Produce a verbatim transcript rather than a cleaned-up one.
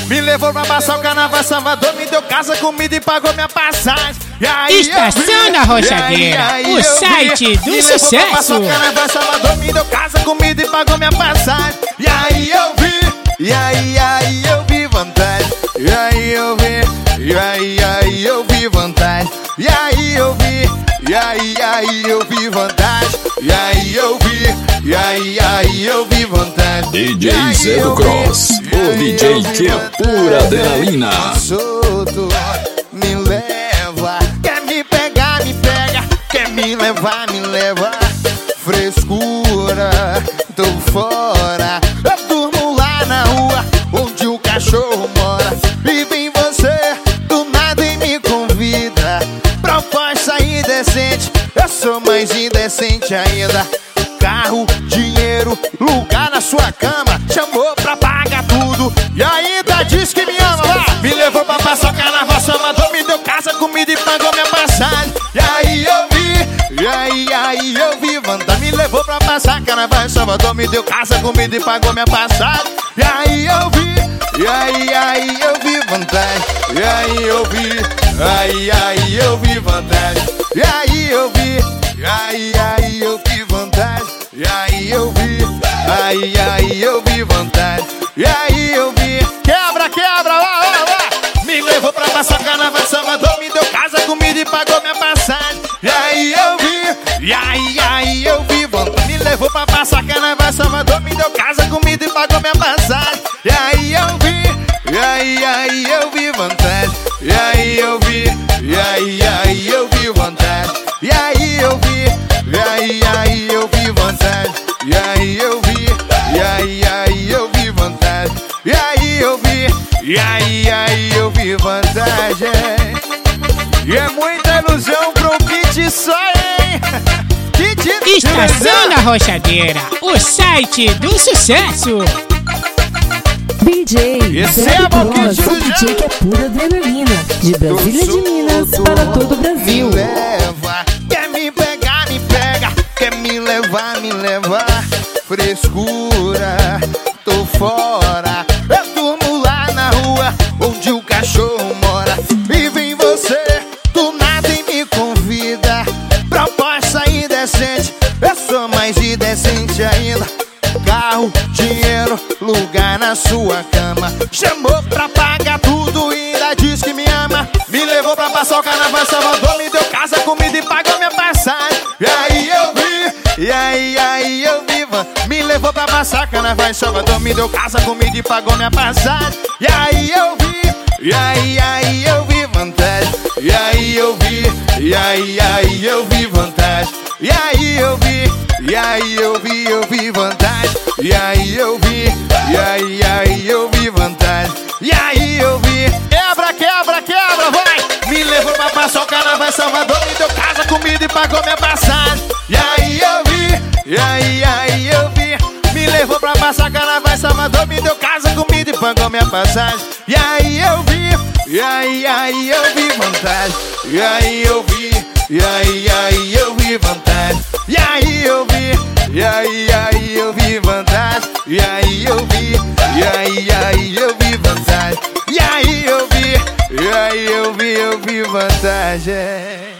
Me levou pra passar o carnaval Salvador, me deu casa, comida e pagou minha passagem. E aí Estação da Rochadeira, o site do me sucesso. Levou pra passar o carnaval Salvador, me deu casa, comida e pagou minha passagem. E aí eu vi, e aí, aí eu vi vantagem. E aí eu vi, e aí, aí eu vi vantagem. E aí eu vi, e aí, aí eu vi vantagem. E aí eu vi, e aí, aí eu vi vantagem. D J Zé do Cross, o D J que é pura adrenalina. Solto, me leva. Quer me pegar, me pega. Quer me levar, me leva. Frescura, tô fora. Eu durmo lá na rua, onde o cachorro mora. E vem você, do nada e me convida. Proposta indecente, eu sou mais indecente ainda. Carro, dinheiro, lugar na sua cama. Chamou pra pagar tudo e ainda diz que me ama lá. Me levou pra passar o carnaval Salvador, me deu casa, comida e pagou minha passagem. E aí eu vi, e aí, aí eu vi vantagem. Me levou pra passar carnaval Salvador, me deu casa, comida e pagou minha passagem. E aí eu vi, e aí, aí eu vi vantagem. E aí eu vi, aí, aí eu vi vantagem. E aí eu vi, e aí, aí eu vi vantagem. E aí eu vi, aí, aí eu vi vantagem. E aí eu vi, quebra, quebra, lá, lá, lá. Me levou pra passar carnaval Salvador, me deu casa, comida e pagou minha passagem. E aí eu vi, e aí, aí eu vi vantagem. Me levou pra passar carnaval Salvador, me deu casa, comida e pagou minha passagem. E aí eu vi, e aí, aí eu vi vantagem. E aí eu vi, e aí, aí eu vi vantagem. E aí eu vi, e aí, aí eu vi vantagem. E aí eu vi, e aí, aí eu vi vantagem. E aí eu vi, e aí, aí eu vi vantagem. E é muita ilusão pro kit só, hein? Kit Estação da Rochadeira, o site do sucesso. D J Zé do Cross, o D J que é pura adrenalina. De Brasília de Minas para todo o Brasil. Me leva, quer me pegar, me pega. Quer me levar, me levar. Frescura, tô fora. Eu durmo lá na rua, onde o cachorro mora. E vem você, do nada e me convida. Proposta indecente, eu sou mais indecente ainda. Carro, dinheiro, lugar na sua cama. Chamou pra pagar tudo e ainda diz que me ama. Me levou pra passar o carnaval Salvador, me deu casa, comida e pagou minha passagem. E aí eu vi, e aí, aí eu vi. Me levou pra passar carnaval em Salvador, me deu casa, comida e pagou minha passagem. E aí eu vi, e aí, aí eu vi vantagem. E aí eu vi, e aí, aí eu vi vantagem. E aí eu vi, e aí eu vi, eu vi vantagem. E aí eu vi, e aí, aí eu vi vantagem. E aí eu vi, quebra, quebra, quebra, vai. Me levou pra passar o carnaval em Salvador, me deu casa, comida e pagou minha passagem. E aí eu vi, e aí, aí eu vi. Me levou pra passar carnaval em Salvador, me deu casa, comida e pagou minha passagem. E aí eu vi, e aí, aí eu vi vantagem. E aí eu vi, e aí, aí eu vi vantagem. E aí eu vi, e aí, aí eu vi vantagem. E aí eu vi, e aí, aí eu vi vantagem. E aí eu vi, e aí eu vi, eu vi vantagem.